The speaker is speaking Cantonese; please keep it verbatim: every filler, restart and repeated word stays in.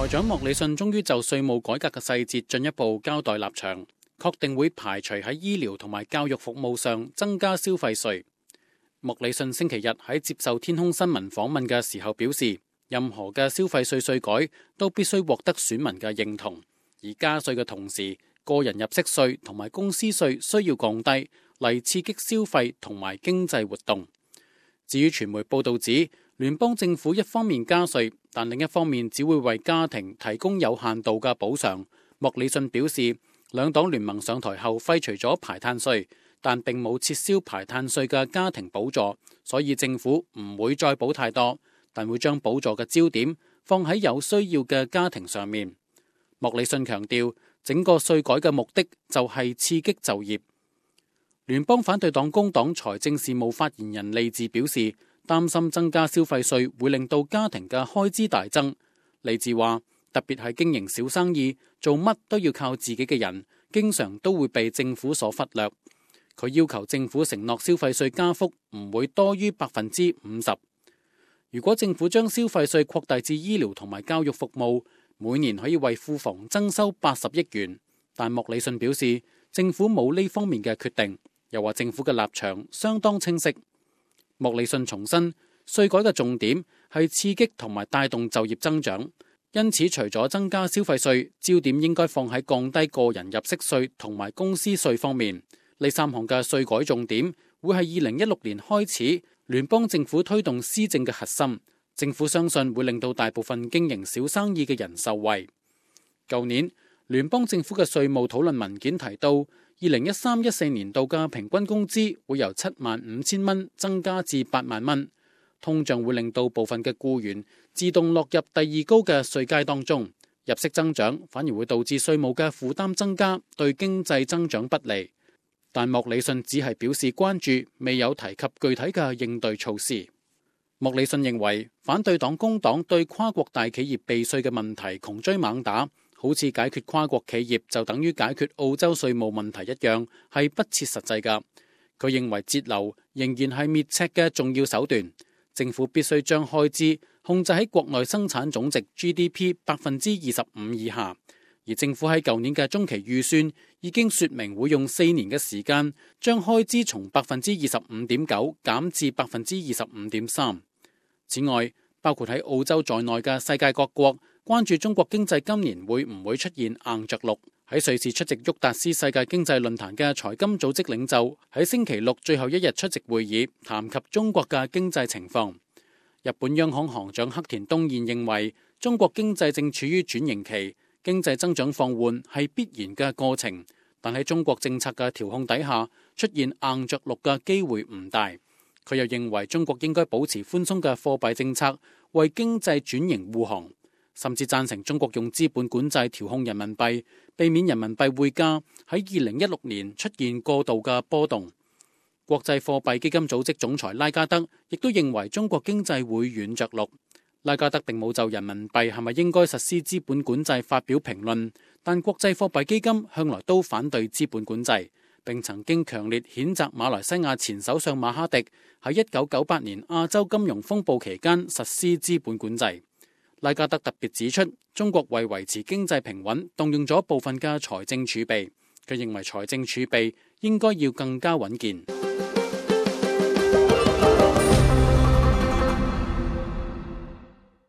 財長莫里遜終於就稅務改革嘅細節進一步交代立場，確定會排除喺醫療同埋教育服務上增加消費稅。莫里遜星期日喺接受天空新聞訪問嘅時候表示，任何嘅消費稅稅改都必須獲得選民嘅認同，而加稅嘅同時，個人入息稅同埋公司稅需要降低，嚟刺激消費同埋經濟活動。至於傳媒報道指，聯邦政府一方面加稅，但另一方面只會為家庭提供有限度嘅補償。莫里遜表示，兩黨聯盟上台後廢除咗排碳稅，但並冇撤銷排碳稅嘅家庭補助，所以政府唔會再補太多，但會將補助嘅焦點放喺有需要嘅家庭上面。莫里遜強調，整個稅改嘅目的就係刺激就業。聯邦反對黨工黨財政事務發言人利治表示，擔心增加消費稅會令到家庭嘅開支大增。利治話，特別係經營小生意，做乜都要靠自己嘅人，經常都會被政府所忽略。佢要求政府承諾消費稅加幅唔會多於百分之五十。如果政府將消費稅擴大至醫療同埋教育服務，每年可以為庫房增收八十億元。但莫里遜表示，政府冇呢方面嘅決定。又話政府嘅立場相當清晰。莫里遜重申，稅改嘅重點係刺激同埋帶動就業增長，因此除咗增加消費稅，焦點應該放喺降低個人入息稅同埋公司稅方面。呢三項嘅稅改重點會係二零一六年開始聯邦政府推動施政嘅核心。政府相信會令到大部分經營小生意嘅人受惠。舊年聯邦政府嘅稅務討論文件提到，二零一三一四年度嘅平均工資會由七萬五千蚊增加至八萬蚊，通脹會令到部分嘅僱員自動落入第二高嘅稅階當中，入息增長反而會導致稅務嘅負擔增加，對經濟增長不利。但莫里遜只係表示關注，未有提及具體嘅應對措施。莫里遜認為，反對黨工黨對跨國大企業避稅嘅問題窮追猛打，好似解決跨國企業就等於解決澳洲稅務問題一樣，係不切實際㗎。佢認為節流仍然係滅赤嘅重要手段，政府必須將開支控制喺國內生產總值 G D P 百分之二十五以下。而政府喺舊年嘅中期預算已經說明會用四年嘅時間將開支從百分之二十五點九減至百分之二十五點三。此外，包括喺澳洲在內嘅世界各國關注中國經濟今年會唔會出現硬着陸。喺瑞士出席沃達斯世界經濟論壇嘅財金組織領袖喺星期六最後一日出席會議，談及中國嘅經濟情況。日本央行行長黑田東彥認為，中國經濟正處於轉型期，經濟增長放緩係必然嘅過程，但喺中國政策嘅調控底下，出現硬着陸嘅機會唔大。佢又認為中國應該保持寬鬆嘅貨幣政策，為經濟轉型護航，甚至贊成中國用資本管制調控人民幣，避免人民幣匯價喺二零一六年出現過度嘅波動。國際貨幣基金組織總裁拉加德亦都認為中國經濟會軟着陸。拉加德並冇就人民幣係咪應該實施資本管制發表評論，但國際貨幣基金向來都反對資本管制，並曾經強烈譴責馬來西亞前首相馬哈迪喺一九九八年亞洲金融風暴期間實施資本管制。拉加德特別指出，中國為維持經濟平穩，動用咗部分嘅財政儲備。佢認為財政儲備應該要更加穩健。